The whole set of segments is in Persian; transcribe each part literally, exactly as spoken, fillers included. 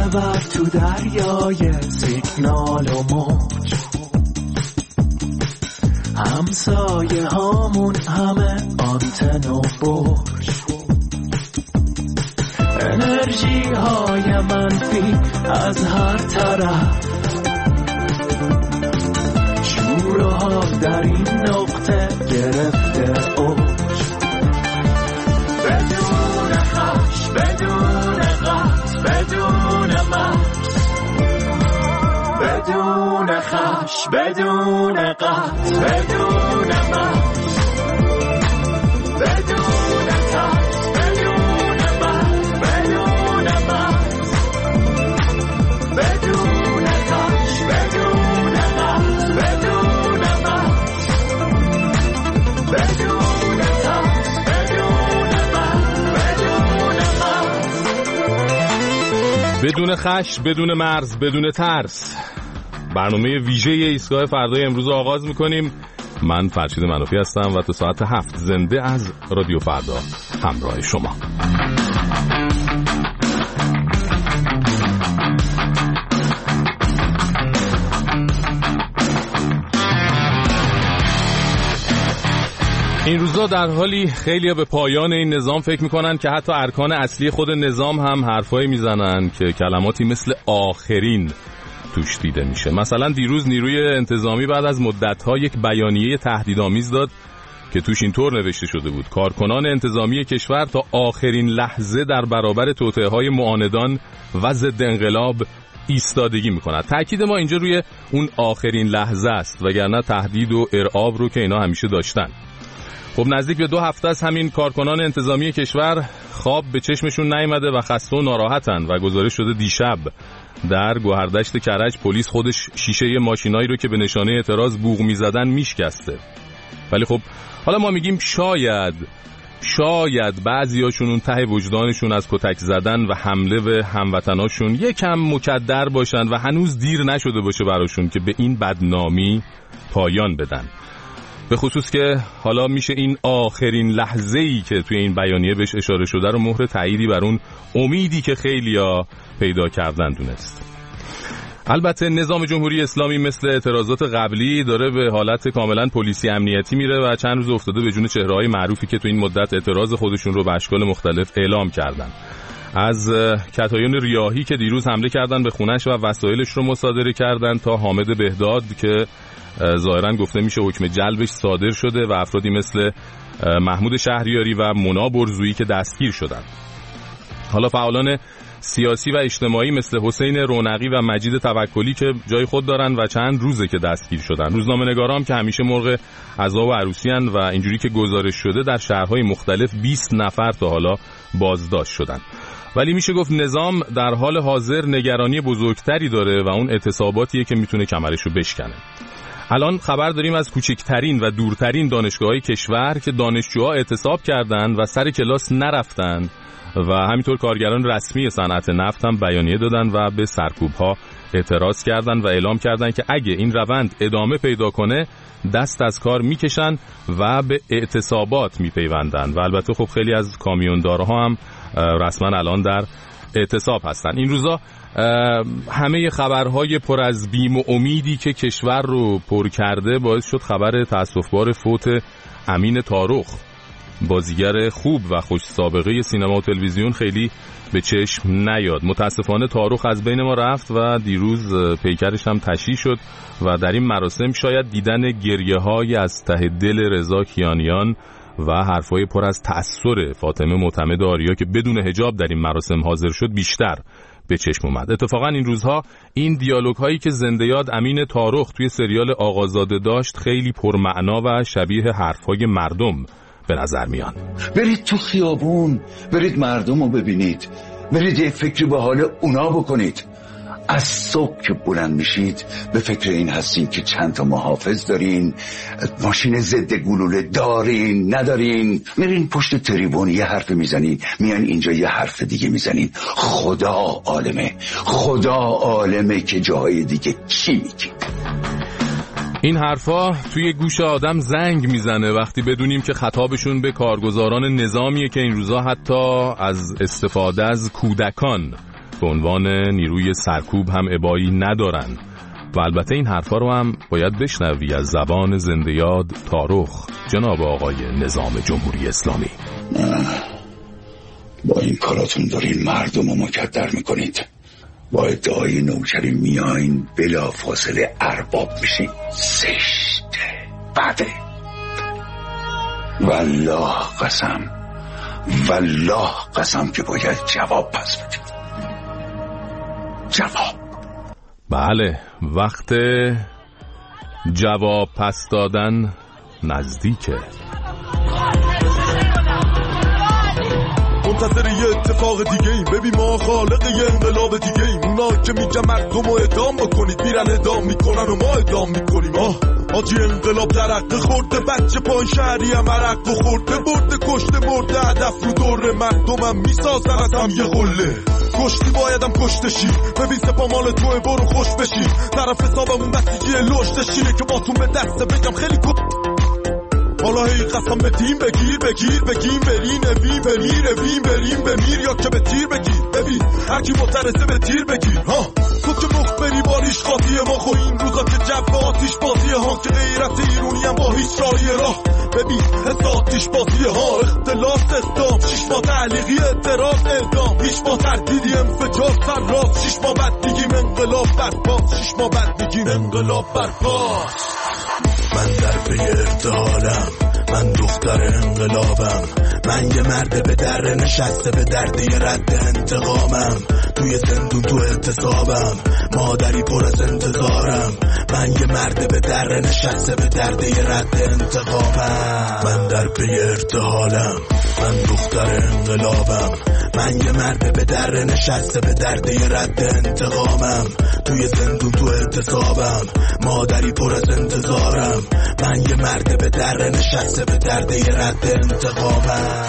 ببر تو دریای سیگنال و موج، همسایه هامون همه آنتن و برج، انرژی های منفی از هر طرف، شور ها در این نقطه گرفته اوج، بدون خش، بدون قط، بدون مرز، بدون خش، بدون قط، بدون مرز، بدون ترس، بدون مرز، بدون مرز، بدون خش، بدون قط، بدون مرز، بدون ترس، بدون مرز، بدون مرز. بدون خش، بدون مرز، بدون ترس. برنامه ویژه ایستگاه فردای امروز آغاز میکنیم. من فرشید منافی هستم و تا ساعت هفت زنده از رادیو فردا همراه شما. این روزا در حالی خیلی‌ها به پایان این نظام فکر میکنن که حتی ارکان اصلی خود نظام هم حرفایی میزنن که کلماتی مثل آخرین توش دیده میشه. مثلا دیروز نیروی انتظامی بعد از مدت‌ها یک بیانیه تهدیدآمیز داد که توش اینطور نوشته شده بود: کارکنان انتظامی کشور تا آخرین لحظه در برابر توطئه‌های معاندان و ضد انقلاب ایستادگی میکنند. تأکید ما اینجا روی اون آخرین لحظه است، وگرنه تهدید و ارعاب رو که اینا همیشه داشتن. خب نزدیک به دو هفته از همین کارکنان انتظامی کشور خواب به چشمشون نیامده و خسته و ناراحتن و گزارش شده دیشب در گوهردشت کرج پلیس خودش شیشه ماشینایی رو که به نشانه اعتراض بوق می‌زدن میشکسته. ولی خب حالا ما میگیم شاید شاید بعضیاشون اون ته وجدانشون از کتک زدن و حمله به هموطناشون یکم مکدر باشن و هنوز دیر نشده باشه براشون که به این بدنامی پایان بدن. به خصوص که حالا میشه این آخرین لحظه‌ای که توی این بیانیه بهش اشاره شده رو مهر تأییدی بر اون امیدی که خیلیا پیدا کردن دونست. البته نظام جمهوری اسلامی مثل اعتراضات قبلی داره به حالت کاملا پلیسی امنیتی میره و چند روز افتاده به جون چهره‌های معروفی که تو این مدت اعتراض خودشون رو به اشکال مختلف اعلام کردن. از کتایون ریاحی که دیروز حمله کردن به خونش و وسایلش رو مصادره کردن تا حامد بهداد که ظاهرا گفته میشه حکم جلبش صادر شده و افرادی مثل محمود شهریاری و مونا برزویی که دستگیر شدن. حالا فعالان سیاسی و اجتماعی مثل حسین رونقی و مجید توکلی که جای خود دارن و چند روزه که دستگیر شدن. روزنامه‌نگارام که همیشه مرغ عزا و عروسی ان و اینجوری که گزارش شده در شهرهای مختلف بیست نفر تا حالا بازداشت شدن. ولی میشه گفت نظام در حال حاضر نگرانی بزرگتری داره و اون اعتصاباتیه که میتونه کمرشو بشکنه. الان خبر داریم از کوچکترین و دورترین دانشگاه‌های کشور که دانشجوها اعتصاب کردن و سر کلاس نرفتن و همینطور کارگران رسمی صنعت نفت هم بیانیه دادن و به سرکوب‌ها اعتراض کردن و اعلام کردن که اگه این روند ادامه پیدا کنه دست از کار میکشن و به اعتصابات میپیوندن. و البته خب خیلی از کامیوندارها هم رسما الان در اعتصاب هستن. این روزا همه خبرهای پر از بیم و امیدی که کشور رو پر کرده باعث شد خبر تأسف‌بار فوت امین طارخ، بازیگر خوب و خوش سابقه سینما و تلویزیون، خیلی به چشم نیاد. متاسفانه طارخ از بین ما رفت و دیروز پیکرش هم تشییع شد و در این مراسم شاید دیدن گریه‌های از ته دل رضا کیانیان و حرفای پر از تأثر فاطمه معتمد آریا که بدون حجاب در این مراسم حاضر شد بیشتر به چشم اومد. اتفاقا این روزها این دیالوگ هایی که زنده یاد امین طارخ توی سریال آقازاده داشت خیلی پرمعنا و شبیه حرفهای مردم به نظر میان. برید تو خیابون، برید مردم رو ببینید، برید یه فکری به حال اونا بکنید. از صبح که بلند میشید به فکر این هستین که چند تا محافظ دارین، ماشین ضد گلوله دارین ندارین، میرین پشت تریبون یه حرف میزنین، میان اینجا یه حرف دیگه میزنین. خدا عالمه، خدا عالمه که جاهای دیگه چی میگید. این حرفا توی گوش آدم زنگ میزنه وقتی بدونیم که خطابشون به کارگزاران نظامیه که این روزا حتی از استفاده از کودکان به عنوان نیروی سرکوب هم ابایی ندارن و البته این حرفا رو هم باید بشنوی از زبان زنده یاد تارخ جناب آقای نظام جمهوری اسلامی. با این کاراتون دارین مردم رو مکدر میکنید. با ادعای نوکری میاین بلا فاصله ارباب میشین. زشته، بده. والله قسم والله قسم که باید جواب پس بدید. جواب. بله، وقت جواب پس دادن نزدیکه. منتظر یه اتفاق دیگه ایم. ببین ما خالق یه انقلاب دیگه ایم. اونا که میگن مردم رو ادام بکنید میرن ادام میکنن و ما ادام میکنیم. آه آجی انقلاب درقه خورده، بچه پای شهری هم عرق و خورده، برده کشته مرده، هدف رو دور مردمم میسازن از هم یه قله. کشتی بایدم کشتشی، ببین سپا مال توه برو خوش بشی. طرف حسابمون بسیجی لشتشیه که باتون به دسته بگم خیلی کن. حالا هی قسم به تیم بگیر بگیر بگیم برین اویم بمیر اویم بریم بمیر یا که به تیر بگیر. ببین هرکی مترسه به تیر بگیر. ها تو که مخبری باریش خاطیه ما خو این روزا که جب آتیش بازیه ها که غیرت ایرونی هم با هیچ رایی راه. ببین حس آتیش بازیه ها اختلاف اقدام شیش ما تعلیقی اعتراض اعدام هیچ ما تردیدی انفجار سر راست شیش ما بد دیگیم انقلاب برپاس شیش ما بد دیگیم انقلاب برپاس. من در پی ارتحالم، من دختر انقلابم، من یه مرد به در نشسته به درد یه رد انتقامم. توی زندون تو اعتصابم، مادری پر از انتظارم. من یه مرد به در نشسته به درد یه رد انتقامم. من در پی ارتحالم، من دختر انقلابم، من یه مرد به در نشسته به درد یه رد انتقامم. توی زندون تو اعتصابم، مادری پر از انتظارم. من یه مرد به در نشسته به درد یه رد انتقامم.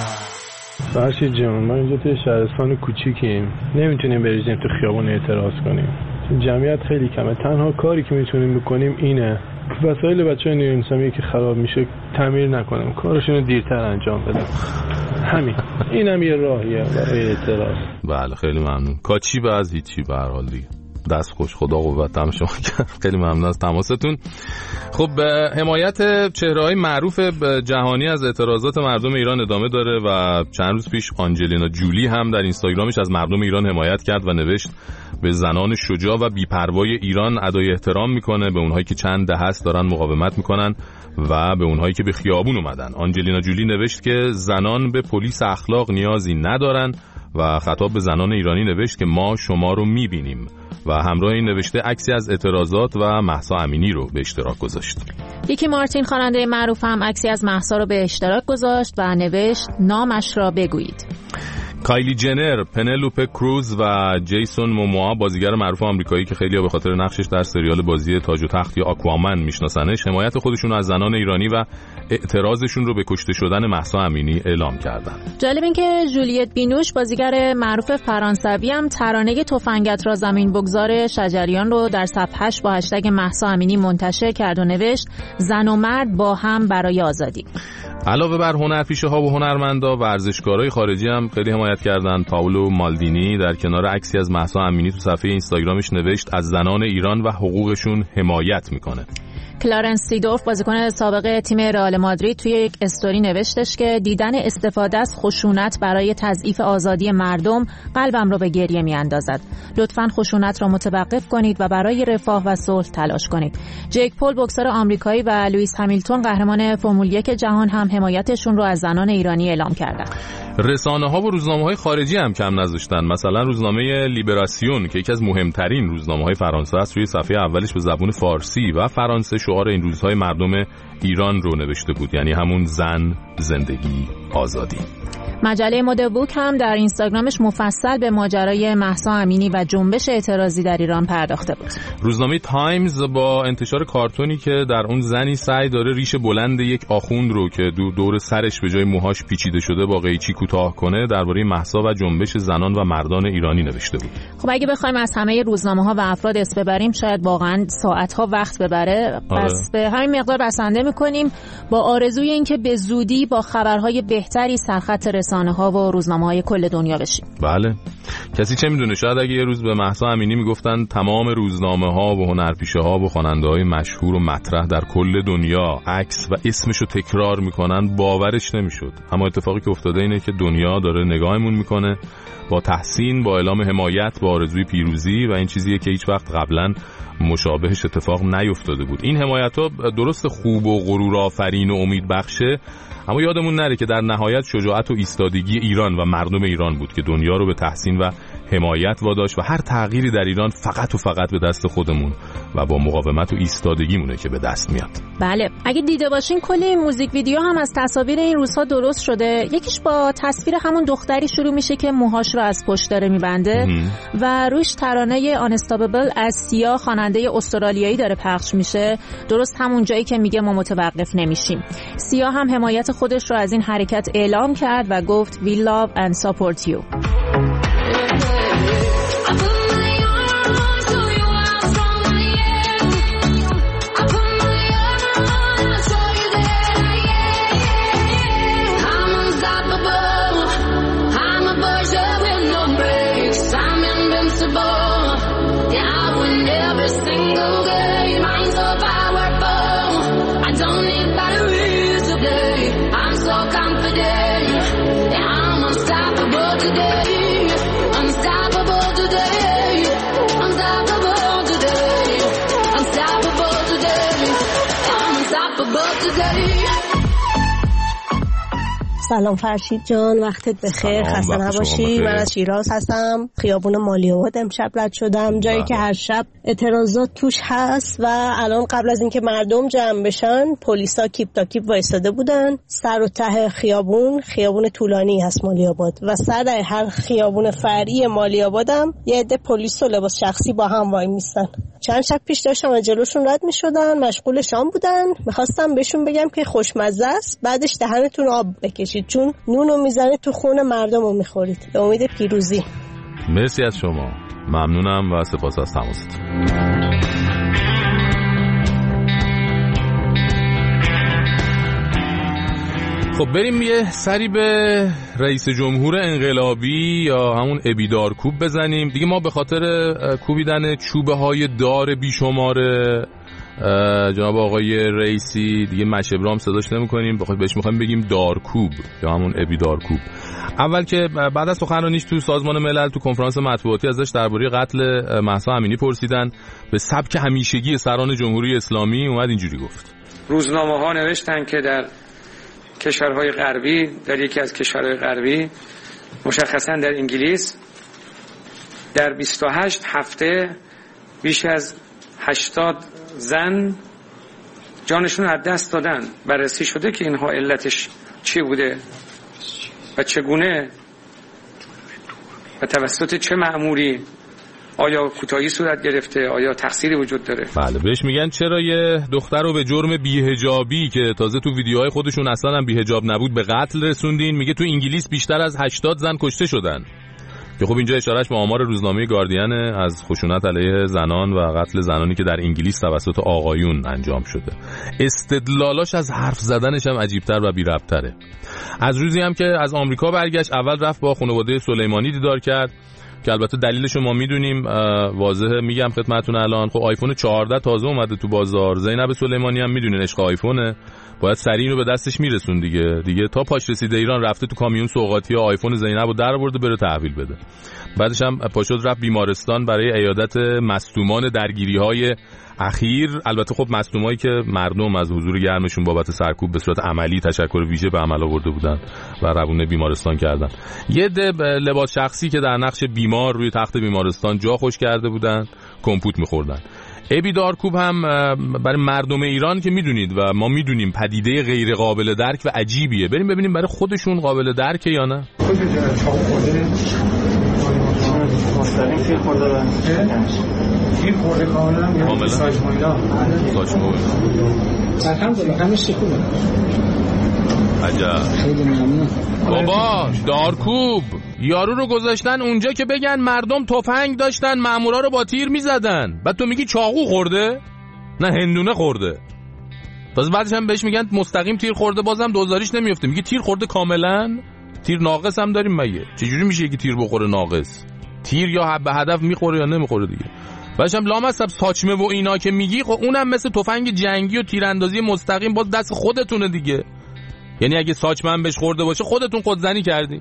فرشید جان، ما اینجا توی شهرستان کوچیکیم، نمیتونیم بریزیم تو خیابون اعتراض کنیم. جمعیت خیلی کمه. تنها کاری که میتونیم بکنیم اینه وسایل بچه‌های نیروی انتظامی که خراب میشه تعمیر نکنم، کارشون رو دیرتر انجام بدم. همین. اینم یه راهیه برای اعتراض. بله خیلی ممنون. کاچی به از هیچی به هر حال دیگه. دست خوش، خدا قوت هم شما. خیلی ممنون از تماستون. خب حمایت چهره‌های معروف جهانی از اعتراضات مردم ایران ادامه داره و چند روز پیش آنجلینا جولی هم در اینستاگرامش از مردم ایران حمایت کرد و نوشت به زنان شجاع و بی‌پروای ایران ادای احترام میکنه، به اونهایی که چند دهه است دارن مقاومت میکنن و به اونهایی که به خیابون اومدن. آنجلینا جولی نوشت که زنان به پلیس اخلاق نیازی ندارن و خطاب به زنان ایرانی نوشت که ما شما رو میبینیم و همراه این نوشته عکسی از اعتراضات و مهسا امینی رو به اشتراک گذاشت. یکی مارتین خواننده معروف هم عکسی از مهسا رو به اشتراک گذاشت و نوشت نامش را بگویید. کایلی جنر، پنلوپه کروز و جیسون موموا، بازیگر معروف آمریکایی که خیلی‌ها به خاطر نقشش در سریال بازی تاج و تخت یا آکوامن میشناسنش، حمایت خودشون از زنان ایرانی و اعتراضشون رو به کشته شدن مهسا امینی اعلام کردن. جالب این که جولیت بینوش، بازیگر معروف فرانسوی، هم ترانه تفنگت را زمین بگذار شجریان رو در صفحه‌اش با هشتگ مهسا امینی منتشر کرد و نوشت زن و مرد با هم برای آزادی. علاوه بر هنرپیشه ها و هنرمندا، ورزشکارای خارجی هم خیلی حمایت کردن. پاولو مالدینی در کنار عکسی از مهسا امینی تو صفحه اینستاگرامش نوشت از زنان ایران و حقوقشون حمایت میکنه. کلارنس سیدورف، بازیکن سابق تیم رئال مادرید، توی یک استوری نوشتش که دیدن استفاده از خشونت برای تضعیف آزادی مردم قلبم رو به گریه میاندازد. لطفاً خشونت را متوقف کنید و برای رفاه و صلح تلاش کنید. جیک پول، بوکسور آمریکایی، و لوئیس همیلتون، قهرمان فرمول یک جهان، هم حمایتشون رو از زنان ایرانی اعلام کردند. رسانه‌ها و روزنامه‌های خارجی هم کم نذاشتن. مثلا روزنامه لیبراسیون که یکی از مهمترین روزنامه‌های فرانسه است، روی صفحه اولش به زبان فارسی و فرانسه شعار این روزهای مردم ایران رو نوشته بود، یعنی همون زن، زندگی، آزادی. مجله مد بوک هم در اینستاگرامش مفصل به ماجرای مهسا امینی و جنبش اعتراضی در ایران پرداخته بود. روزنامه تایمز با انتشار کارتونی که در اون زنی سعی داره ریش بلند یک آخوند رو که دور سرش به جای موهاش پیچیده شده با قیچی کوتاه کنه درباره مهسا و جنبش زنان و مردان ایرانی نوشته بود. خب اگه بخوایم از همه روزنامه‌ها و افراد اسم ببریم شاید واقعا ساعت‌ها وقت ببره. آره. پس به همین مقدار بسنده می‌کنیم با آرزوی اینکه به زودی با خبرهای بهتری سرخط رسانه‌ها و روزنامه‌های کل دنیا بشیم. بله. کسی چه میدونه، شاید اگه یه روز به مهسا امینی میگفتن تمام روزنامه‌ها و هنرپیشه‌ها و خواننده‌های مشهور و مطرح در کل دنیا عکس و اسمشو تکرار میکنن باورش نمیشد. اما اتفاقی که افتاده اینه که دنیا داره نگاهمون میکنه با تحسین، با اعلام حمایت، با آرزوی پیروزی و این چیزیه که هیچ وقت قبلا مشابهش اتفاق نیفتاده بود. این حمایت‌ها درست خوب و غرورآفرین و امیدبخشه، اما یادمون نره که در نهایت شجاعت و ایستادگی ایران و مردم ایران بود که دنیا رو به تحسین و حمایت واداشت و هر تغییری در ایران فقط و فقط به دست خودمون و با مقاومت و ایستادگیمونه که به دست میاد. بله، اگه دیده باشین کل این موزیک ویدیو هم از تصاویر این روزها درست شده. یکیش با تصویر همون دختری شروع میشه که موهاش رو از پشت داره میبنده و روش ترانه آنستابل از سیا، خواننده استرالیایی داره پخش میشه، درست همون جایی که میگه ما متوقف نمیشیم. سیا هم حمایت خودش رو از این حرکت اعلام کرد و گفت We love and support you. سلام فرشید جان، وقتت بخیر، خسته نباشی. من از شیراز هستم، خیابون مالی‌آباد امشب رد شدم، جایی که هر شب اعتراضات توش هست و الان قبل از اینکه مردم جمع بشن پلیسا کیپ تا کیپ وایساده بودن. سر و ته خیابون خیابون طولانی هست مالی‌آباد و سر هر خیابون فرعی مالی‌آبادم یه عده پلیس و لباس شخصی با هم وای میستن. چند شب پیش داشتم از جلوشون رد می‌شدن، مشغول شام بودن، می‌خواستم بهشون بگم که خوشمزه است، بعدش دهنتون آب بکشید چون نونو میزنه تو خون مردم رو میخورید. به امید پیروزی. مرسی از شما، ممنونم و سپاس از تماستون. خب بریم یه سری به رئیس جمهور انقلابی یا همون ابیدار کوب بزنیم. دیگه ما به خاطر کوبیدن چوبه های دار بیشمار جناب آقای رئیسی دیگه مشبرام صداش نمی کنیم، بخاطر بهش میخوایم بگیم دارکوب یا همون ابیدار کوب. اول که بعد از سخنرانیش تو سازمان ملل تو کنفرانس مطبوعاتی ازش درباره قتل مهسا امینی پرسیدن، به سبک همیشگی سران جمهوری اسلامی اومد اینجوری گفت: روزنامه ها نوشتن که در کشورهای غربی، در یکی از کشورهای غربی مشخصا در انگلیس، در بیست و هشت هفته بیش از هشتاد زن جانشون از دست دادن. بررسی شده که اینها علتش چی بوده و چگونه و توسط چه مأموری، آیا کوتاهی صورت گرفته، آیا تقصیری وجود داره. بله، بهش میگن چرا یه دختر رو به جرم بی‌حجابی که تازه تو ویدیوهای خودشون اصلا هم بی‌حجاب نبود به قتل رسوندین. میگه تو انگلیس بیشتر از هشتاد زن کشته شدن، که خب اینجا اشارهش به آمار روزنامه گاردین از خشونت علیه زنان و قتل زنانی که در انگلیس توسط آقایون انجام شده. استدلالاش از حرف زدنش هم عجیب‌تر و بی‌ربط‌تره. از روزی هم که از آمریکا برگشت اول رفت با خانواده سلیمانی دیدار کرد که البته دلیلش رو ما میدونیم، واضحه، میگم خدمتتون الان. خب آیفون چهارده تازه اومده تو بازار، زینب سلیمانی هم میدونین عشق آیفونه، باید سریع رو به دستش میرسون دیگه. دیگه تا پاش رسیده ایران رفته تو کامیون سوغاتی ها آیفون زینب رو در آورده بره تحویل بده. بعدش هم پاشد رفت بیمارستان برای عیادت مصدومان درگیری‌های اخیر. البته خب مصدومایی که مردم از حضور گرمشون بابت سرکوب به صورت عملی تشکر ویژه به عمل آورده بودن و روونه بیمارستان کردن. یه ده لباس شخصی که در نقش بیمار روی تخت بیمارستان جا خوش کرده بودن کمپوت می‌خوردن. ابیدار کوب هم برای مردم ایران که میدونید و ما میدونیم پدیده غیر قابل درک و عجیبیه. بریم ببینیم برای خودشون قابل درکه یا نه. مستقیم فیل خورده فیل خورده کاملا یا ساجمویلا ساجمویلا الحمدلله همه چی خوبه. عجب. خیلی ممنون بابا دارکوب یارو رو گذاشتن اونجا که بگن مردم تفنگ داشتن مامورا رو با تیر میزدن، بعد تو میگی چاقو خورده؟ نه هندونه خورده. باز بعدش هم بهش میگن مستقیم تیر خورده، بازم دوزاریش نمیفته، میگه تیر خورده کاملا. تیر ناقص هم داریم مگه؟ چجوری میشه یکی تیر بخوره ناقص؟ تیر یا به هدف میخوره یا نمیخوره دیگه. بعدش هم لامصب ساچمه و اینا که میگی، خب اونم مثل تفنگ جنگی و تیراندازی مستقیم باز دست خودتونه دیگه. یعنی اگه ساچمه بهش خورده باشه خودتون خودزنی کردین.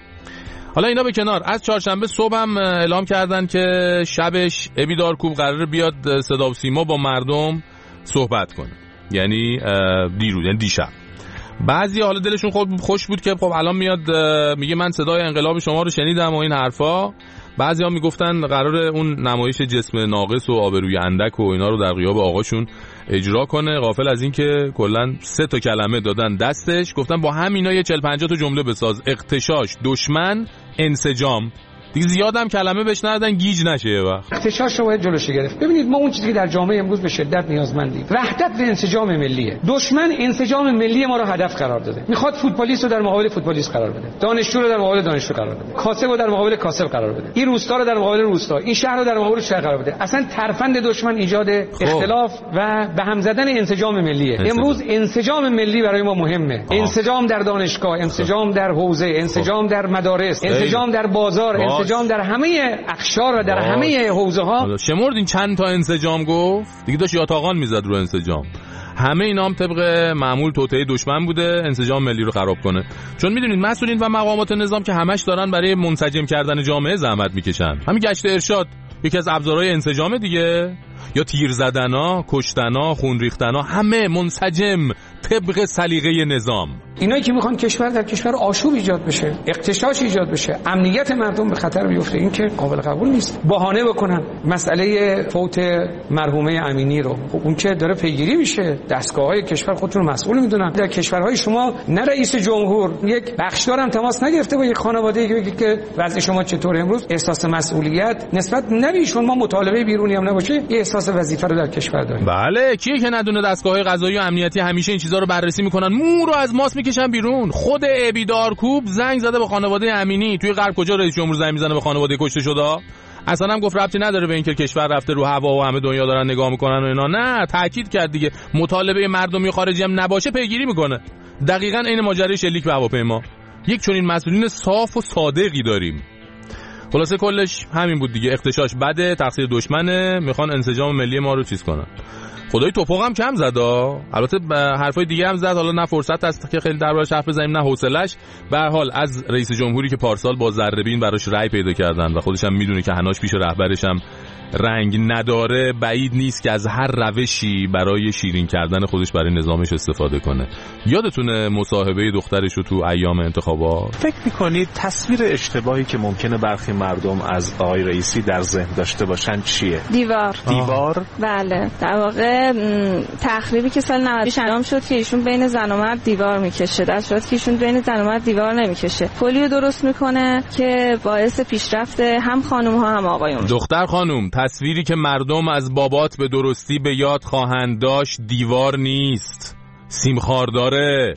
حالا اینا به کنار، از چهارشنبه صبح هم اعلام کردن که شبش ابی دارکوب قراره بیاد صدا و سیما با مردم صحبت کنه، یعنی دیروز، یعنی دیشب. بعضی حالا دلشون خود خوش بود که خب الان میاد میگه من صدای انقلاب شما رو شنیدم و این حرفا. بعضی ها میگفتن قراره اون نمایش جسم ناقص و آبروی اندک و اینا رو در غیاب آقاشون اجرا کنه، غافل از این که کلا سه تا کلمه دادن دستش، گفتن با همینا یه چهل پنجاه تا جمله بساز: اغتشاش، دشمن، انسجام. دیگه زیادم کلمه بهش ندادن گیج نشه یه وقت. اغتشاش رو باید جلوش گرفت. ببینید ما اون چیزی که در جامعه امروز به شدت نیازمندیم وحدت و انسجام ملیه. دشمن انسجام ملی ما رو هدف قرار داده، میخواد فوتبالیست رو در مقابل فوتبالیست قرار بده، دانشجو رو در مقابل دانشجو قرار بده، کاسب رو در مقابل کاسب قرار بده، این روستا رو در مقابل روستا، این شهر رو در مقابل شهر قرار بده. اصلا ترفند دشمن ایجاد اختلاف و به هم زدن انسجام ملیه. امروز انسجام ملی برای ما مهمه. انسجام در دانشگاه، انسجام در حوزه، انسجام در مدارس، انسجام در بازار، انسجام در همه اقشار و در همه حوزه ها. شمردین چند تا انسجام گفت دیگه، داشت یاتاقان میزد رو انسجام. همه اینا هم طبق معمول توطئه دشمن بوده انسجام ملی رو خراب کنه. چون میدونید مسئولین و مقامات نظام که همش دارن برای منسجم کردن جامعه زحمت میکشن. همین گشت ارشاد یکی از ابزارهای انسجام دیگه، یا تیر زدنا، کشتنا، خون ریختنا، همه منسجم طبق سلیقه نظام. اینایی که میخوان کشور در کشور آشوب ایجاد بشه، اغتشاش ایجاد بشه، امنیت مردم به خطر بیفته، این که قابل قبول نیست. بهانه بکنن مسئله فوت مرحومه امینی رو، خب اون که داره پیگیری میشه، دستگاه‌های کشور خودتون رو مسئول میدونن. در کشورهای شما نه رئیس جمهور یک بخشدار هم تماس نگرفته با یک خانواده که بگه که وضع شما چطوره. امروز احساس مسئولیت نسبت نمیشون، ما مطالبه بیرونی هم نباشه، یه احساس وظیفه رو در کشور داریم. بله، کیه که ندونه دستگاه‌های قضایی و امنیتی همیشه این چیزا رو بررسی میکنن، مو رو از ماس میکشن بیرون. خود ابی دارکوب زنگ زده به خانواده امینی توی غرب. کجا رئیس جمهور زنگ میزنه به خانواده کشته شده؟ اصلا هم گفت ربطی نداره به اینکه کشور رفته رو هوا و همه دنیا دارن نگاه میکنن و اینا. نه، تاکید کرد دیگه مطالبه مردمی خارجی هم نباشه پیگیری میکنه. دقیقاً عین ماجرای شلیک به هواپیما. یک چنین مسئولین صاف و صادقی داریم. خلاصه کلش همین بود دیگه، اغتشاش بده، تقصیر دشمنه، میخوان انسجام ملی ما رو چیز کنن. خدای توپق هم کم زدا، البته حرفای دیگه هم زد، حالا نه فرصت هست که خیلی دربارش حرف بزنیم نه حوصله‌اش. به هر حال از رئیس جمهوری که پارسال با ذره‌بین براش رأی پیدا کردن و خودش هم میدونه که هناش پیش رهبرش هم رنگ نداره، بعید نیست که از هر روشی برای شیرین کردن خودش برای نظامش استفاده کنه. یادتونه مصاحبه دخترش رو تو ایام انتخابات؟ فکر می‌کنید تصویر اشتباهی که ممکنه برخی مردم از آقای رئیسی در ذهن داشته باشن چیه؟ دیوار. دیوار؟ بله، در واقع تخریبی که سال نود انجام شد که ایشون بین زن و مرد دیوار میکشه، در صورتی که ایشون بین زن و مرد دیوار نمیکشه. پلیو درست میکنه که باعث پیشرفت هم خانم ها هم آقایون. دختر خانم، تصویری که مردم از بابات به درستی به یاد خواهند داشت دیوار نیست، سیمخوار داره،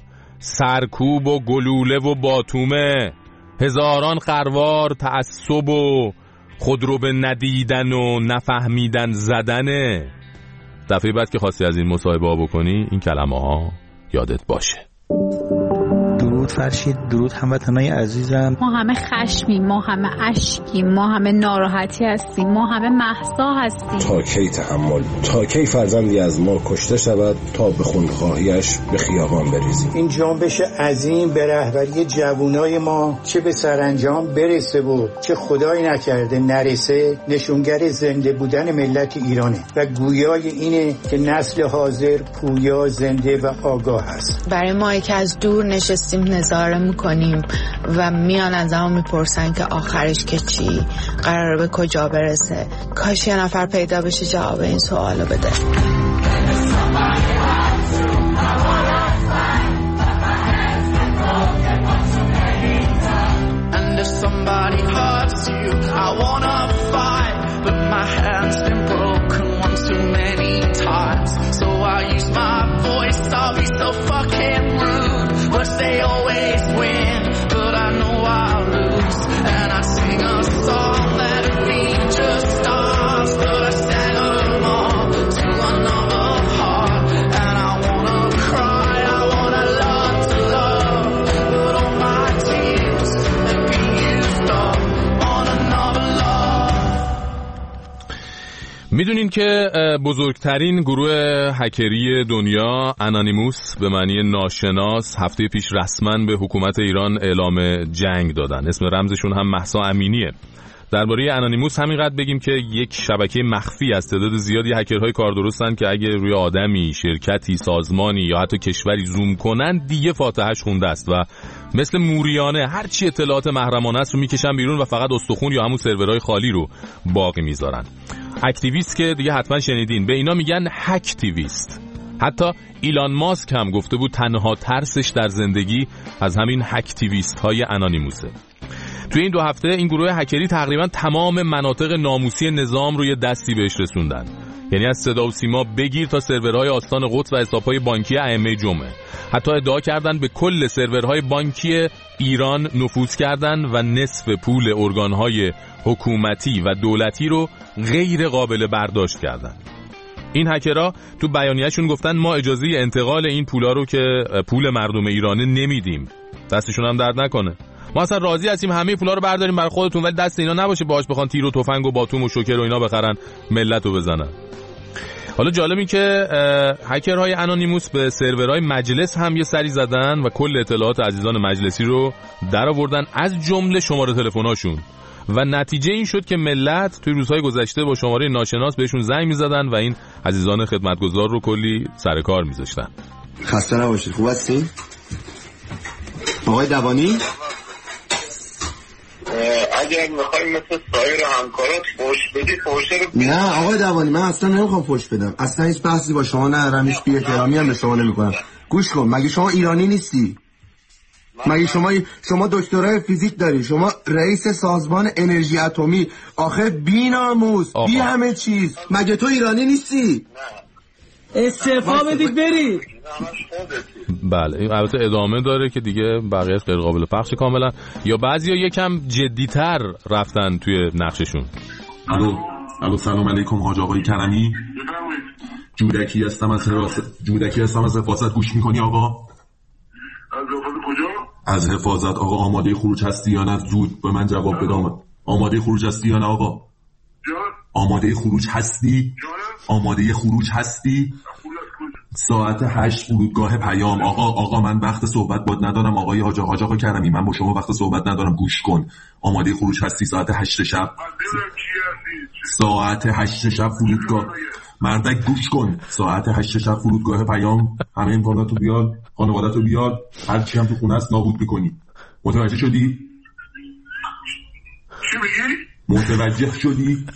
سرکوب و گلوله و باتومه، هزاران خروار تعصب و خود رو به ندیدن و نفهمیدن زدنه. دفعه بعد که خواستی از این مصاحبه ها بکنی این کلمه ها یادت باشه. درود فرشید، درود هموطنای عزیزم. ما همه خشمیم، ما همه اشکیم، ما همه ناراحتی هستیم، ما همه مهسا هستیم. تا کی تحمل؟ تا کی فرزندی از ما کشته شود تا به خونخواهیش به خیابان بریزیم؟ این جنبش عظیم به رهبری جوانای ما چه به سرانجام برسه و چه خدای نکرده نرسه، نشونگر زنده بودن ملت ایرانه و گویای اینه که نسل حاضر پویا، زنده و آگاه است. برای ما که از دور نشستیم نظاره میکنیم و میان از همون میپرسن که آخرش که چی، قراره به کجا برسه. کاش یه نفر پیدا بشه جواب این سوالو بده. What's they always win, but I know I'll lose. And I sing a song that'll be just stars, but I sang them all to another heart. And I wanna cry, I wanna learn to love, but all my tears have been used up on another love. میدونین که بزرگترین گروه هکری دنیا انانیموس به معنی ناشناس هفته پیش رسما به حکومت ایران اعلام جنگ دادن. اسم رمزشون هم مهسا امینیه. درباره انانیموس همینقدر بگیم که یک شبکه مخفی از تعداد زیادی هکرهای کاردرستن که اگه روی آدمی، شرکتی، سازمانی یا حتی کشوری زوم کنن دیگه فاتحه‌اش خونده است و مثل موریانه هر چی اطلاعات محرمانه است رو میکشن بیرون و فقط استخون یا همون سرورهای خالی رو باقی میذارن. اکتیویست که دیگه حتما شنیدین، به اینا میگن هکتیویست. حتی ایلان ماسک هم گفته بود تنها ترسش در زندگی از همین هکتیویست های انانیموسه. توی این دو هفته این گروه هکری تقریبا تمام مناطق ناموسی نظام رو یه دستی بهش رسوندن. یعنی از صدا و سیما بگیر تا سرورهای آستان قدس و حسابهای بانکی ائمه جمعه. حتی ادعا کردن به کل سرورهای بانکی ایران نفوذ کردن و نصف پول ارگانهای حکومتی و دولتی رو غیر قابل برداشت کردن. این هکرها تو بیانیه‌شون گفتن ما اجازه انتقال این پولا رو که پول مردم ایرانه نمیدیم. دستشون هم درد نکنه. ما اصلا راضی هستیم همه پولا رو برداریم برای خودتون، ولی دست اینا نباشه باهاش بخوان تیر و تفنگ و باتوم و شوکر و اینا بخرن ملت رو بزنن. حالا جالبی که هکرهای انانیموس به سرورهای مجلس هم یه سری زدن و کل اطلاعات عزیزان مجلسی رو در آوردن از جمله شماره تلفن‌هاشون و نتیجه این شد که ملت توی روزهای گذشته با شماره ناشناس بهشون زنگ می‌زدن و این عزیزان خدمتگزار رو کلی سر کار می‌ذاشتن. خسته نباشید. خوب هستین؟ آقای دوانی؟ اگر میخوایی مثل سایر همکارات فوش بدی فوشه رو بید. نه آقای دوانی من اصلا نمیخوام فوش بدم، اصلا هیچ بحثی با شما ندارم، هیچ بی احترامی هم به شما نمیکنم. گوش کن، مگه شما ایرانی نیستی؟ مگه شما شما دکترای فیزیک داری، شما رئیس سازمان انرژی اتمی، آخه بی ناموس بی همه چیز، مگه تو ایرانی نیستی؟ استعفا بدید برید. بله این البته ادامه داره که دیگه بقیه‌اش غیر قابل پخش کاملا، یا بعضیا یکم جدی‌تر رفتن توی نقششون. الو الو سلام علیکم حاج آقای کرمی. جودکی هستم از حفاظت جودکی هستم از حفاظت گوش می‌کنی آقا؟ از حفاظت کجا؟ از حفاظت آقا. آماده خروج هستی یا نه؟ زود به من جواب بده. آماده خروج هستی یا نه آقا؟ آماده خروج هستی؟ آماده خروج هستی؟ ساعت هشت فرودگاه پیام. آقا آقا من وقت صحبت باد ندارم آقای حاج حاج آقا کرمی، من با شما وقت صحبت ندارم، گوش کن. آماده خروج هستی ساعت هشت شب. ساعت هشت شب فرودگاه مردک گوش کن. ساعت هشت شب فرودگاه پیام. همه این امکاناتو بیار، خانواده‌تو بیار، هر چی هم تو خونه است نابود می‌کنی. متوجه شدی؟ چی میگی؟ متوجه شدی؟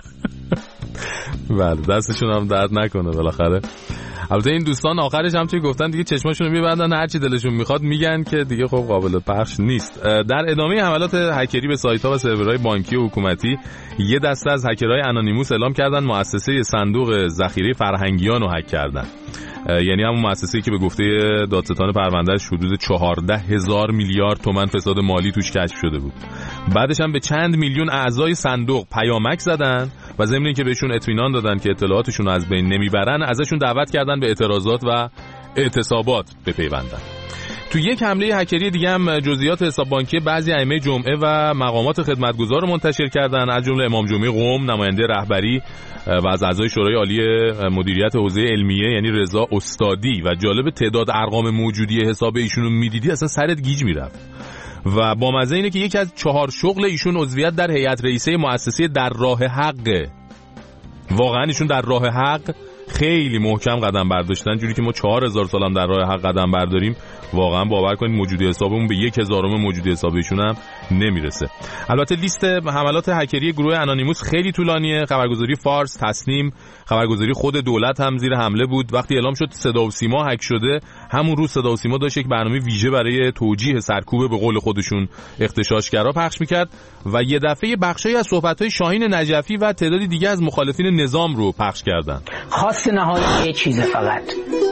بله دستشون هم درد نکنه بالاخره. البته این دوستان آخرش هم چی گفتن دیگه چشماشون رو میبندن هر چی دلشون میخواد میگن که دیگه خب قابل پخش نیست. در ادامه حملات هکری به سایت‌ها و سرورهای بانکی و حکومتی یه دسته از هکرهای انانیموس اعلام کردن مؤسسه صندوق ذخیره فرهنگیان رو هک کردن. یعنی همون مؤسسه‌ای که به گفته دادستان پروندهش حدود چهارده هزار میلیارد تومان فساد مالی توش کشف شده بود. بعدش هم به چند میلیون اعضای صندوق پیامک زدن و ضمن اینکه بهشون اطمینان دادن که اطلاعاتشون رو از بین نمیبرن ازشون دعوت کردن به اعتراضات و اعتصابات بپیوندن. تو یک حمله هکری دیگه هم جزئیات حساب بانکی بعضی ائمه جمعه و مقامات خدمتگزار رو منتشر کردن، از جمله امام جمعه قم، نماینده رهبری و از اعضای شورای عالی مدیریت حوزه علمیه یعنی رضا استادی. و جالب تعداد ارقام موجودی حساب ایشون رو میدیدی اصلا سرت گیج میرفت. و با مزه اینه که یکی از چهار شغل ایشون عضویت در هیئت رئیسه مؤسسه در راه حق. واقعا ایشون در راه حق خیلی محکم قدم برداشتن، جوری که ما چهار هزار سال هم در راه حق قدم برداریم واقعا باور کنید موجودی حسابمون به یک هزارم موجودی حسابشون هم نمیرسه. البته لیست حملات هکری گروه انانیموس خیلی طولانیه. خبرگزاری فارس، تسنیم، خبرگزاری خود دولت هم زیر حمله بود. وقتی اعلام شد صدا و سیما هک شده، همون روز صدا و سیما داشت یک برنامه ویژه برای توجیه سرکوب به قول خودشون اغتشاشگرا پخش میکرد و یه دفعه بخشی از صحبت‌های شاهین نجفی و تعدادی دیگه از مخالفین نظام رو پخش کردن. خواست نهایی یه چیزه فقط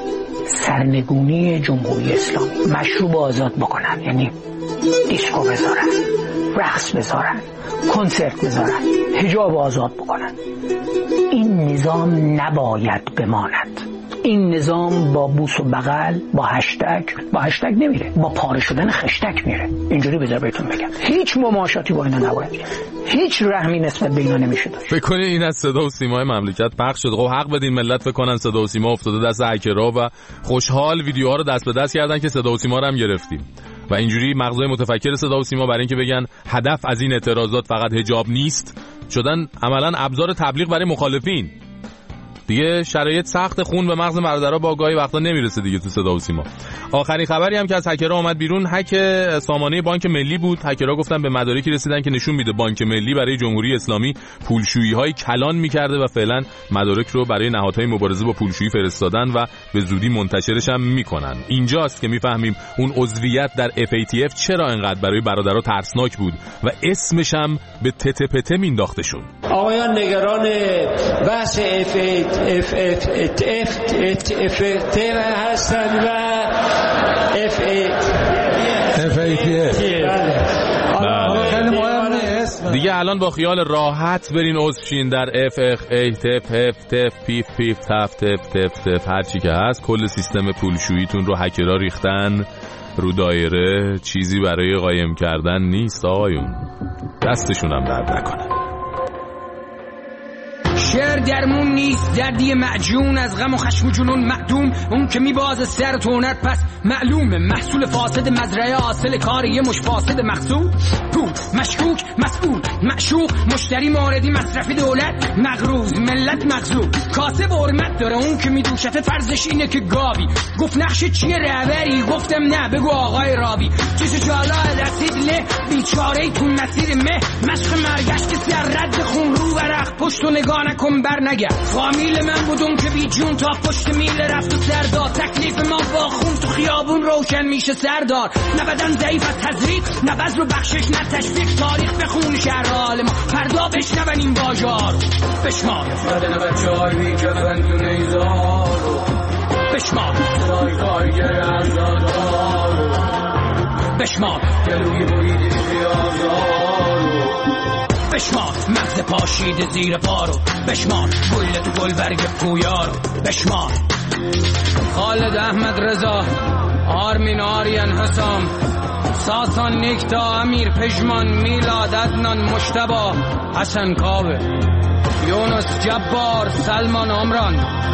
سرنگونی جمهوری اسلامی، مشروب آزاد بکنن، یعنی دیسکو بذارن، رقص بذارن، کنسرت بذارن، حجاب آزاد بکنن. این نظام نباید بماند. این نظام با بوس و بغل، با هشتگ، با هشتگ نمیره، با پاره شدن خشتک میره. اینجوری بذار بهتون بگم هیچ مماشاتی با اینا نباید، هیچ رحمی نسبت به اینا نمیشه داشت. فکر کنید این از صدا و سیمای مملکت پخش شد. خب حق بدین ملت فکر کنن صدا و سیما افتاده دست هکرها و خوشحال ویدیوها رو دست به دست کردن که صدا و سیما رو هم گرفتیم و اینجوری مغزای متفکر صدا و سیما برای اینکه بگن هدف از این اعتراضات فقط حجاب نیست، شدن عملاً ابزار تبلیغ برای مخالفین. دیگه شرایط سخت، خون به مغز برادرها با گاهی وقتا نمیرسه دیگه تو صدا و سیما. آخرین خبری هم که از هکرها اومد بیرون، هک سامانه بانک ملی بود. هکرها گفتن به مدارکی رسیدن که نشون میده بانک ملی برای جمهوری اسلامی پولشویی‌های کلان میکرده و فعلا مدارک رو برای نهادهای مبارزه با پولشویی فرستادن و به زودی منتشرش هم میکنن. اینجاست که میفهمیم اون عضویت در اف ای تی اف چرا اینقدر برای برادرها ترسناک بود و اسمش هم به تته پته مینداخته شد. آقایان نگران بحث اف اف اف اف اف اف هستن و اف اف اف دیگه الان با خیال راحت برین عضو شین در اف اف ای تف اف تف پیف پیف تف تف تف تف هر چی که هست. کل سیستم پولشوییتون رو هکرها ریختن رو دایره، چیزی برای قایم کردن نیست آقایون. دستشون هم درد نکنه. شعر درمون نیست، دردی معجون از غم و خشم و جنون معدوم. اون که میبازه سر تونت پس معلومه محصول فاسد مزرعه، حاصل کار یه مش فاسد مخزون. پول مشکوک مسئول معشوق مشتری موردی مصرفی دولت مغروز ملت مغزوب. کاسب حرمت داره اون که میدوشته فرضش اینه که گاوی. گفت نقشه چیه رهبری؟ گفتم نه بگو آقای راوی. چیز جالا رسید له بیچاره تو مسیر مه مشق مرگشت که سر رد خون رو ورق پشت و نگاه نکن بر نگرد. فامیل من بودم که بی جون تا پشت میل رفت و سردار. تکلیف ما با خون تو خیابون روشن میشه سردار. نه بدن ضعیف از تزریق، نه بذر و بخشش، نه تشویق. تاریخ بخون شهر حال ما فردا بشنون این باجار. بشمار بدن بچه‌های بیکفن تو نیزار، بشمار صدای کارگر ازادار، بشمار گلوی بریدی پیازار، بشمار مغز پاشیده زیر پارو، بشمار گل تو گل برگ پویارو، بشمار خالد احمد رضا، آرمین آریان حسام، ساسان نیکتا، امیر پژمان، میلاد عدنان، مجتبی، حسن کاوه، یونس جبار، سلمان عمران.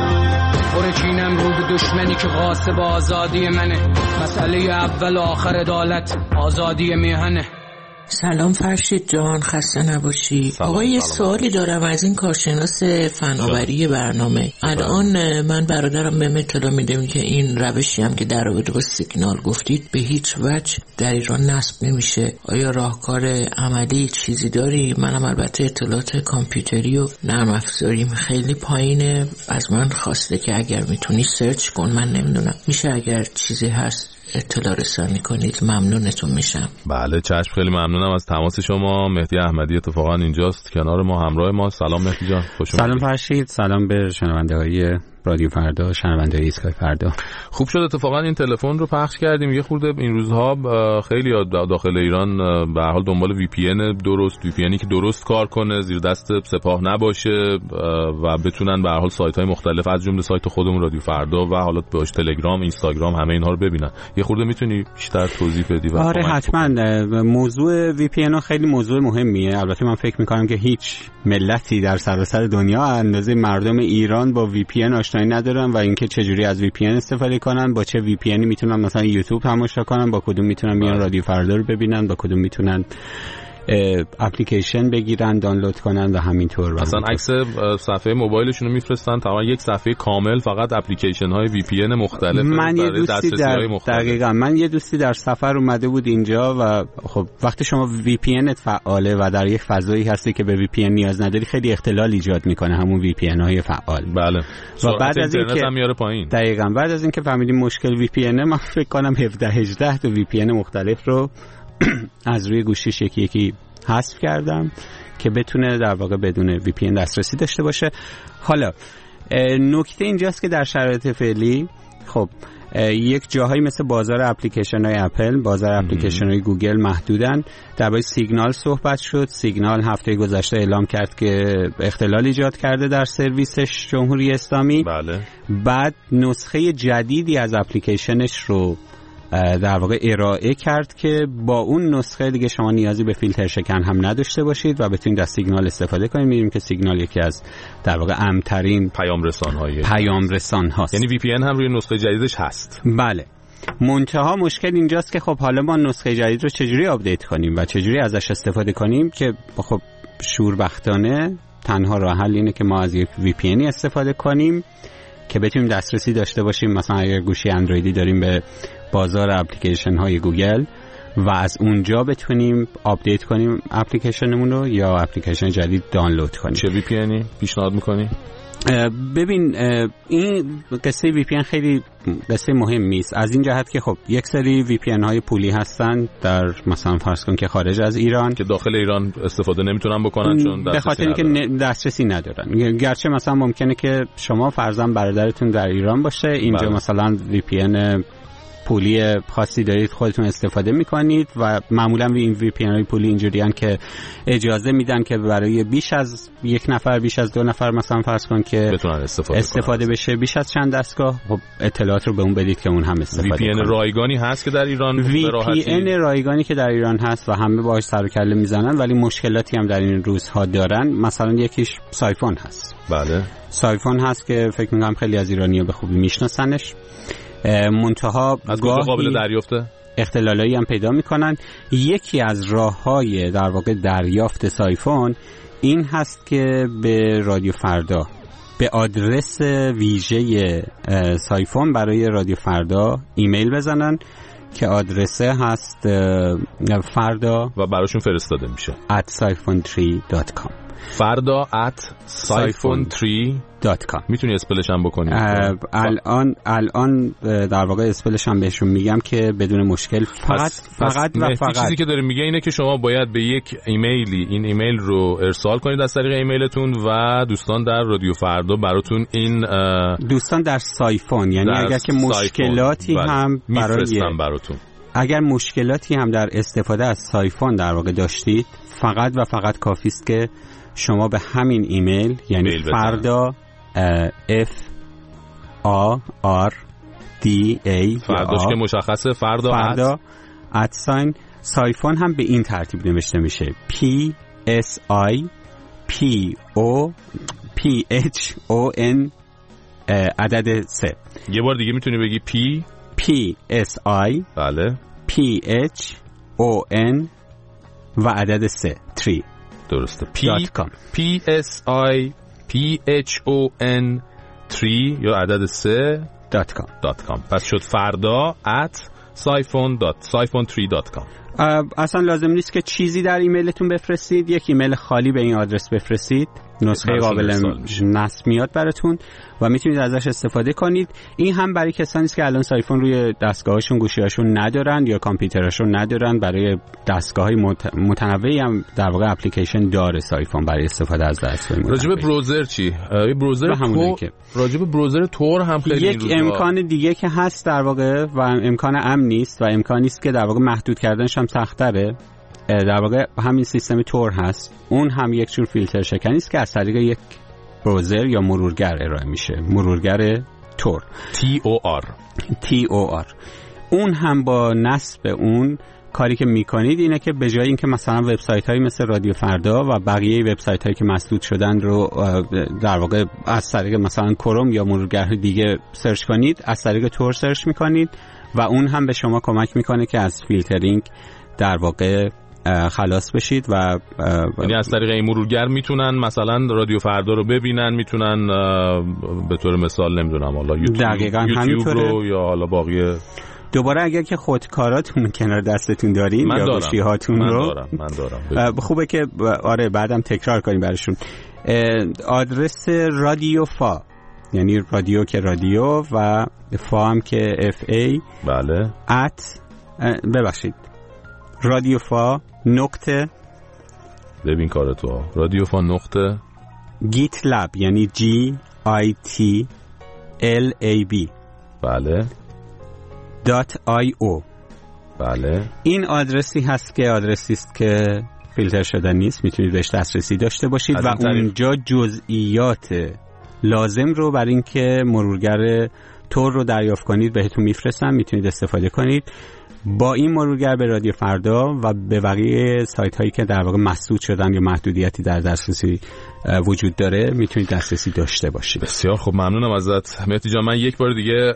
برچینم رو به دشمنی که غاصب آزادی منه. مسئله اول و آخر عدالت آزادی میهنه. سلام فرشید جان، خسته نباشی. آقا یه سوالی دارم از این کارشناس فناوری برنامه. الان من برادرم به اطلاع میدم که این روشی هم که در رابطه با سیگنال گفتید به هیچ وجه در ایران نصب نمیشه. آیا راهکار عملی چیزی داری؟ منم البته اطلاعات کامپیوتری و نرم افزاریم خیلی پایینه. از من خواسته که اگر میتونی سرچ کن، من نمیدونم میشه اگر چیزی هست اطلاع رسانی کنید، ممنونتون میشم. بله چشم، خیلی ممنونم از تماس شما. مهدی احمدی اتفاقا اینجاست کنار ما، همراه ما. سلام مهدی جان، خوش اومدید. سلام فرشید، سلام به شنونده های رادیو فردا، شنونده های ایستگاه فردا. خوب شد اتفاقا این تلفن رو پخش کردیم. یه خورده این روزها خیلی داخل ایران به هر حال دنبال وی پی ان درست، وی پی ان که درست کار کنه، زیر دست سپاه نباشه و بتونن به هر حال سایت های مختلف از جمله سایت خودمون رادیو فردا و حالا باش تلگرام، اینستاگرام، همه اینها رو ببینن. یه خورده میتونی بیشتر توضیح بدی؟ آره حتما. موضوع وی پی ان خیلی موضوع مهمیه. البته من فکر می‌کنم که هیچ ملتی در سراسر دنیا اندازه مردم ایران با وی پی ان آشنایی ندارن و اینکه چجوری از وی پی ان استفاده کنن، با چه وی پی ان میتونن مثلا یوتیوب تماشا کنن، با کدوم میتونن بیان رادیو فردا رو ببینن، با کدوم میتونن اپلیکیشن بگیرن دانلود کنن و همینطور. مثلا عکس صفحه موبایلشون رو میفرستن، تمام یک صفحه کامل فقط اپلیکیشن های وی پی ان مختلف. من یه دوستی در دقیقاً من یه دوستی در سفر اومده بود اینجا و خب وقتی شما وی پی ان فعاله و در یک فضایی هستی که به وی پی ان نیاز نداری، خیلی اختلال ایجاد میکنه همون وی پی ان های فعال. بله. و بعد از اینکه هم میاره پایین. دقیقاً بعد از اینکه فهمیدیم مشکل وی پی ان، من فکر کنم هفده هجده تا وی پی ان مختلف رو از روی گوشیش یکی یکی حذف کردم که بتونه در واقع بدون وی پی ان دسترسی داشته باشه. حالا نکته اینجاست که در شرایط فعلی خب یک جاهایی مثل بازار اپلیکیشن های اپل، بازار اپلیکیشن های گوگل محدودن. درباره سیگنال صحبت شد. سیگنال هفته گذشته اعلام کرد که اختلال ایجاد کرده در سرویسش جمهوری اسلامی. بله. بعد نسخه جدیدی از اپلیکیشنش رو در واقع ارائه کرد که با اون نسخه دیگه شما نیازی به فیلتر شکن هم نداشته باشید و بتونید از سیگنال استفاده کنید. می‌بینیم که سیگنال یکی از در واقع امن‌ترین پیام رسان‌های پیام رسان هاست. یعنی وی پی ان هم روی نسخه جدیدش هست. بله. منتها مشکل اینجاست که خب حالا ما نسخه جدید رو چجوری آپدیت کنیم و چجوری ازش استفاده کنیم که خب شوربختانه تنها راه حل اینه که ما از یک وی پی ان استفاده کنیم که بتونیم دسترسی داشته باشیم. مثلا اگر گوشی اندرویدی داریم به بازار اپلیکیشن های گوگل و از اونجا بتونیم آپدیت کنیم اپلیکیشنمون رو یا اپلیکیشن جدید دانلود کنیم. چه وی پی ان پیشنهاد می‌کنی؟ ببین این قصه وی پی ان خیلی قصه مهمی است از این جهت که خب یک سری وی پی ان های پولی هستن در مثلا فرض کن که خارج از ایران که داخل ایران استفاده نمیتونن بکنن چون به خاطر اینکه دسترسی ندارن. گرچه مثلا ممکنه که شما فرضاً برادرتون در ایران باشه اینجا بله. مثلا وی پی ان پولی خاصی دارید خودتون استفاده میکنید و معمولا این وی پی ان های پولی اینجوریان که اجازه میدن که برای بیش از یک نفر بیش از دو نفر مثلا فرض کن که بتونن استفاده, استفاده بشه بیش از چند دستگاه. خب اطلاعات رو به اون بدید که اون هم استفاده کنه. وی پی ان رایگانی هست که در ایران وی پی ان رایگانی که در ایران هست و همه باهاش سر و کله میزنن ولی مشکلاتی هم در این روزها دارن. مثلا یکیش سایفون هست. بله. سایفون هست که فکر میکنم خیلی از ایرانی‌ها به خوبی میشناسنش. منتها از گاهی قابل دریافته اختلالایی هم پیدا میکنن. یکی از راه‌های در واقع دریافت سایفون این هست که به رادیو فردا به آدرس ویژه سایفون برای رادیو فردا ایمیل بزنن که آدرسه هست فردا و براشون فرستاده میشه at سایفون تری دات کام فردا at سایفون تری دات کام. میتونی اسپلش هم بکنی؟ الان الان در واقع اسپلش هم بهشون میگم که بدون مشکل فقط پس فقط پس و فقط چیزی که داره میگه اینه که شما باید به یک ایمیلی این ایمیل رو ارسال کنید از طریق ایمیلتون و دوستان در رادیو فردا براتون این دوستان در سایفون یعنی اگر که مشکلاتی بله. هم برای براتون اگر مشکلاتی هم در استفاده از سایفون در واقع داشتید فقط و فقط کافی است که شما به همین ایمیل یعنی فردا اف آ آر دی ای فرداش که مشخصه فردا فردا ات ساین سایفون هم به این ترتیب نوشته میشه پی اس آی پی او پی اچ او ان عدد سه. یه بار دیگه میتونی بگی پی پی اس آی بله پی اچ او ان و عدد سه تری درسته. پی پی اس آی پی اچ او ان تری یا عدد سه دات کام دات کام. پس شد فردا at سایفون دات سایفون تری دات کام. اصلا لازم نیست که چیزی در ایمیلتون بفرستید، یک ایمیل خالی به این آدرس بفرستید، نسخه قابل نصب میاد براتون و میتونید ازش استفاده کنید. این هم برای کسانی است که الان سایفون روی دستگاهاشون گوشیاشون ندارن یا کامپیوتراشون ندارن. برای دستگاه‌های متنوعی هم در واقع اپلیکیشن داره سایفون برای استفاده از دستگاه. راجب بروزر چی؟ بروزر تو راجب بروزر تور هم خیلی یک امکان دیگه که هست در واقع و امکان امنی است و امکانی است که در واقع محدود کردنش هم سخت‌تره. در واقع همین سیستم تور هست. اون هم یک جور فیلتر شکنی است که از طریق یک بروزر یا مرورگر ارائه میشه. مرورگر تور تی او آر تی او آر. اون هم با نصب اون کاری که میکنید اینه که به جای اینکه مثلا وبسایت هایی مثل رادیو فردا و بقیه وبسایت هایی که مسدود شدن رو در واقع از طریق مثلا کروم یا مرورگر دیگه سرچ کنید، از طریق تور سرچ میکنید و اون هم به شما کمک میکنه که از فیلترینگ در واقع خلاص بشید و یعنی از طریق این مرورگر میتونن مثلا رادیو فردا رو ببینن، میتونن به طور مثال نمیدونم حالا یوتیوب, یوتیوب رو یا حالا باقی. دوباره اگر که خودکاراتون کنار دستتون دارین یا گوشی‌هاتون رو من دارم من دارم خوبه که آره بعدم تکرار کنیم براشون. آدرس رادیو فا یعنی رادیو که رادیو و فا هم که اف ای بله ات ببخشید رادیو فا نقطه ببین کار تو رادیو فا نقطه گیت لب یعنی جی آی تی ال ای بی بله دات آی او. بله این آدرسی هست که آدرسی است که فیلتر شده نیست، میتونید بهش دسترسی داشته باشید و اونجا جزئیات لازم رو برای اینکه مرورگر تور رو دریافت کنید بهتون میفرستن، میتونید استفاده کنید. با این مرورگر به رادیو فردا و به بقیه سایت هایی که در واقع مسدود شدن یا محدودیتی در دسترسی وجود داره میتونید دسترسی داشته باشید. بسیار خوب، ممنونم ازت مهدی جان. من یک بار دیگه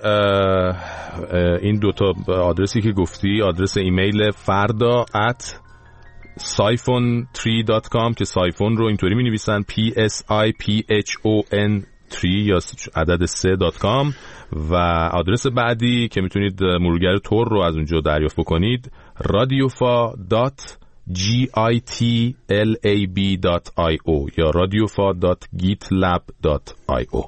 این دوتا آدرسی که گفتی، آدرس ایمیل فردا ات سایفون تری دات کام که سایفون رو اینطوری می نویسن پی اس آی پی اچ او ان تری یا عدد سه دات کام، و آدرس بعدی که میتونید مرورگر تور رو از اونجا دریافت بکنید رادیوفا دات جی آی تی ال ای بی دات آی او یا رادیوفا دات گیت لب دات آی او.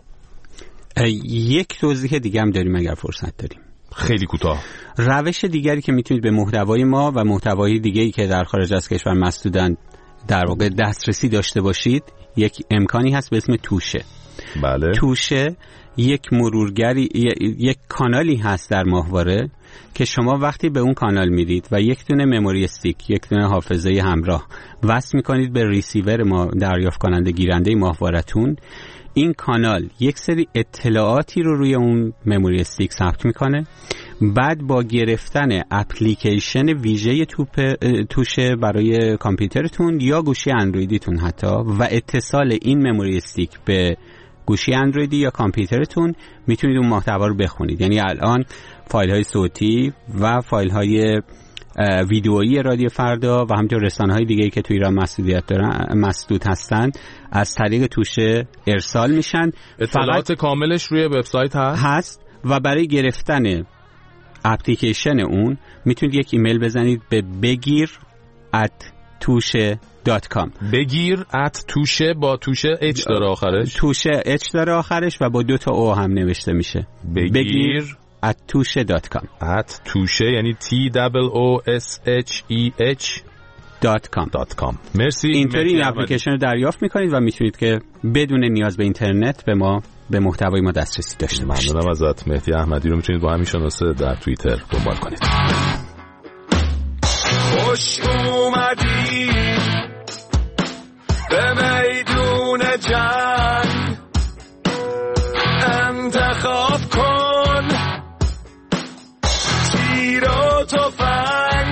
یک توضیح دیگه هم داریم اگر فرصت داریم، خیلی کوتاه. روش دیگری که میتونید به محتوای ما و محتوای دیگه‌ای که در خارج از کشور مسدودن در واقع دسترسی داشته باشید، یک امکانی هست به اسم توشه. بله. توشه یک مرورگری، یک کانالی هست در ماهواره که شما وقتی به اون کانال میرید و یک دونه مموری استیک، یک دونه حافظه همراه وصل میکنید به ریسیور ما دریافت کننده گیرنده ماهوارتون، این کانال یک سری اطلاعاتی رو روی اون مموری استیک ثبت میکنه. بعد با گرفتن اپلیکیشن ویژه توشه برای کامپیوترتون یا گوشی اندرویدیتون حتی و اتصال این مموری استیک به گوشی اندرویدی یا کامپیوترتون میتونید اون محتوا رو بخونید. یعنی الان فایل های صوتی و فایل های ویدئویی رادیو فردا و همینطور رسانه های دیگه‌ای که تو ایران مسدودیت دارن، مسدود هستن، از طریق توشه ارسال میشن. اطلاعات کاملش روی وبسایت هست هست و برای گرفتن اپلیکیشن اون میتونید یک ایمیل بزنید به بگیر ات توشه دات کام. بگیر ات توشه با توشه اچ داره آخرش، توشه اچ داره آخرش و با دو تا او هم نوشته میشه. بگیر, بگیر ات توشه دات کام. ات توشه یعنی تی دبل او اس اچ ای اچ دات کام. دات کام. مرسی. اینطوری این اپلیکیشن رو دریافت میکنید و میتونید که بدون نیاز به اینترنت به ما به محتوای ما دسترسی داشته باشید. ممنونم ازت. مهدی احمدی رو میتونید با همین شناسه در توییتر دنبال کنید. خوش اومدی به میدون جنگ، انتخاب کن تیر و تفنگ،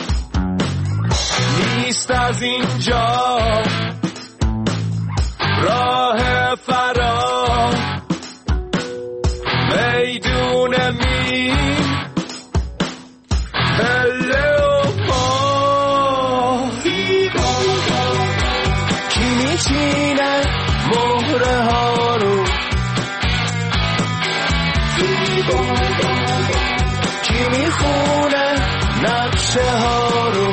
نیست از اینجا راه فرار، میدون مین پله و پا، کی میچینه مهره ها رو، کی میخونه نقشه ها رو،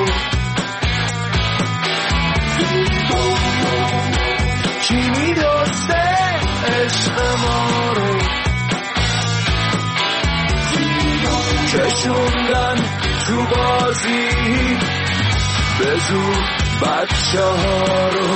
کی میدسته عشق ما رو، کشوندن تو بازی به زور بچه ها رو.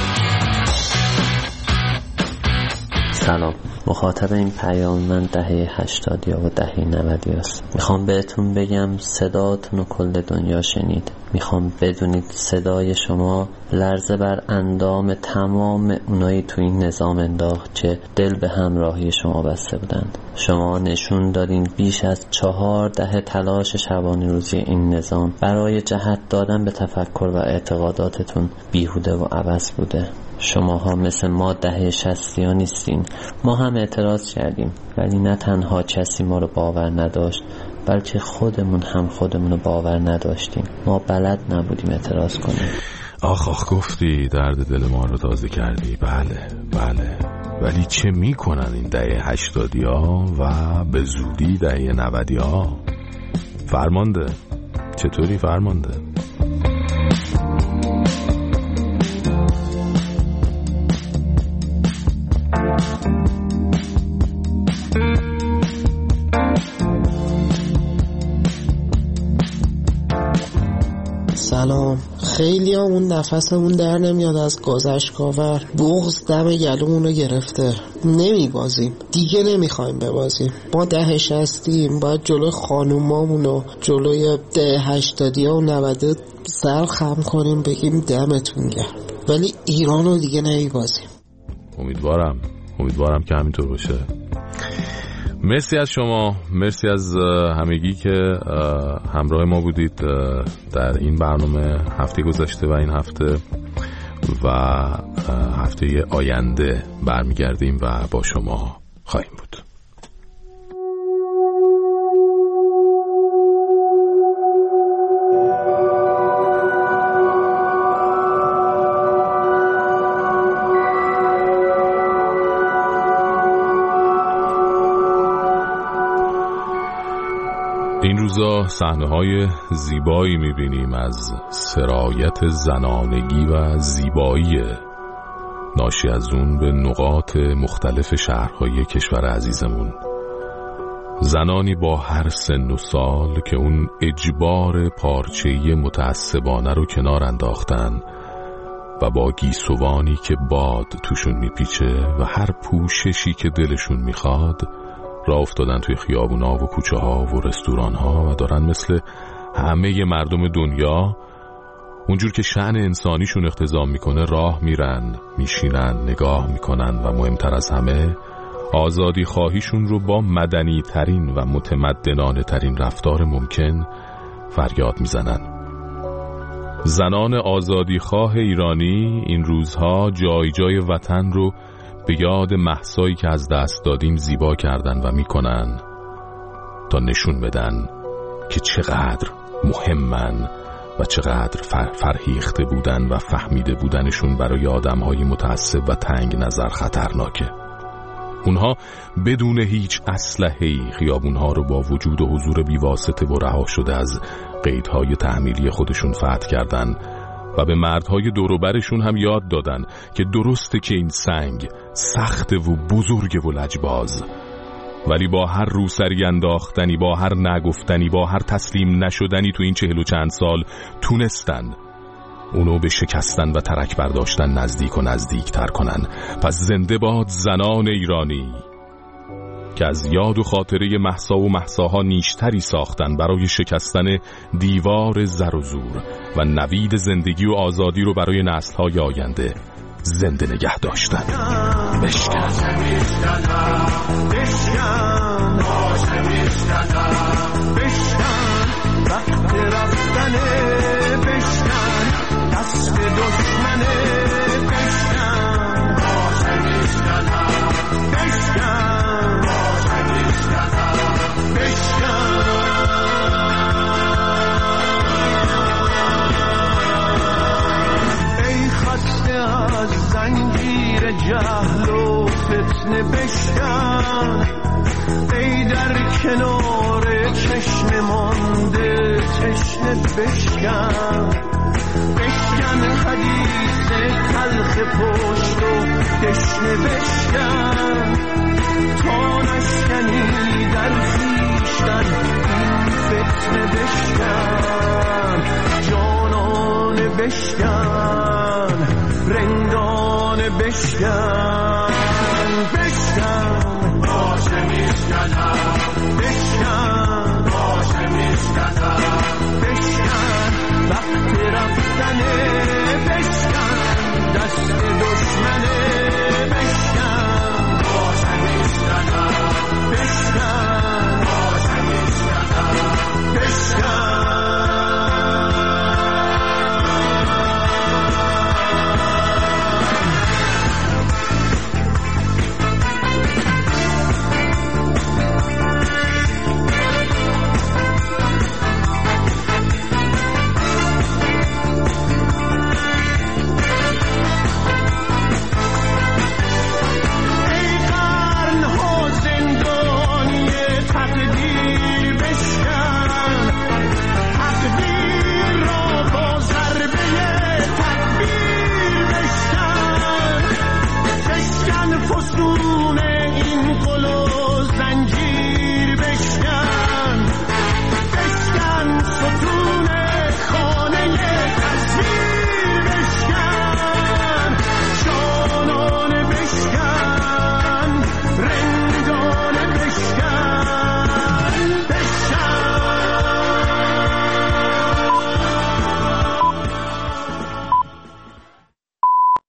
سلام، مخاطب این پیام من دهه هشتادی و دهه نودی است. میخوام بهتون بگم صداتون رو کل دنیا شنید. میخوام بدونید صدای شما لرزه بر اندام تمام اونایی تو این نظام انداخت که دل به همراهی شما بسته بودند. شما نشون دادین بیش از چهار دهه تلاش شبانه روزی این نظام برای جهت دادن به تفکر و اعتقاداتتون بیهوده و عبث بوده. شماها مثل ما دهه شصتی ها نیستین. ما هم اعتراض کردیم ولی نه تنها کسی ما رو باور نداشت بلکه خودمون هم خودمون رو باور نداشتیم. ما بلد نبودیم اعتراض کنیم. آخ آخ گفتی درد دل ما رو تازه کردی. بله بله، ولی چه میکنن این دهه هشتادی ها و به زودی دهه نودی ها؟ فرمانده چطوری فرمانده؟ سلام، خیلی اون نفسمون در نمیاد از گذشتگاور. بغض دم گلومون رو گرفته، نمیبازیم دیگه، نمیخوایم ببازیم. ما ده شستیم، باید جلوی خانومامون و جلوی ده هشتادی ها و نوده سر خم کنیم بگیم دمتون گرم، ولی ایران رو دیگه نمیبازیم. امیدوارم امیدوارم که همینطور باشه. مرسی از شما، مرسی از همگی که همراه ما بودید در این برنامه هفته گذشته و این هفته و هفته آینده برمیگردیم و با شما خواهیم بود. این روزا صحنه‌های زیبایی می‌بینیم از سرایت زنانگی و زیبایی ناشی از اون به نقاط مختلف شهرهای کشور عزیزمون. زنانی با هر سن و سال که اون اجبار پارچه‌ای متعصبانه رو کنار انداختن و با گیسوانی که باد توشون میپیچه و هر پوششی که دلشون میخواد راه افتادن توی خیابونا و کوچه ها و رستوران ها و دارن مثل همه مردم دنیا اونجور که شأن انسانیشون اقتضا میکنه راه میرن، میشینن، نگاه میکنن و مهمتر از همه آزادی خواهیشون رو با مدنی ترین و متمدنانه ترین رفتار ممکن فریاد میزنن. زنان آزادی خواه ایرانی این روزها جای جای وطن رو به یاد مهسایی که از دست دادیم زیبا کردن و میکنن تا نشون بدن که چقدر مهمن و چقدر فر فرهیخته بودن و فهمیده بودنشون برای آدمهای متعصب و تنگ نظر خطرناکه. اونها بدون هیچ اسلحه‌ای خیابونها رو با وجود و حضور بیواسطه و رها شده از قیدهای تحمیلی خودشون فتح کردن و به مردهای دوروبرشون هم یاد دادن که درسته که این سنگ سخت و بزرگ و لجباز، ولی با هر روسری انداختنی، با هر نگفتنی، با هر تسلیم نشدنی تو این چهل و چند سال تونستن اونو به شکستن و ترک برداشتن نزدیک و نزدیک تر کنن. پس زنده باد زنان ایرانی که از یاد و خاطره مهسا و مهساها نیشتری ساختن برای شکستن دیوار زر و زور و نوید زندگی و آزادی رو برای نسل‌های آینده زنده نگه داشتن. بشکن بشکن وقت رفتنه، بشکن دست دشمنه، بشکن زنجیر جهل و فتنه، بشکن ای در کنار چشم مانده تشنه، بشکن بشکن حدیث تلخ پشت و دشنه، بشکن تا نشکنی در خویشتن این فتنه، بشکن جانان، بشکن رندان، بشکن بشکن باشه میشکنم، بشکن باشه میشکنم، بشکن وقت رفتنه، بشکن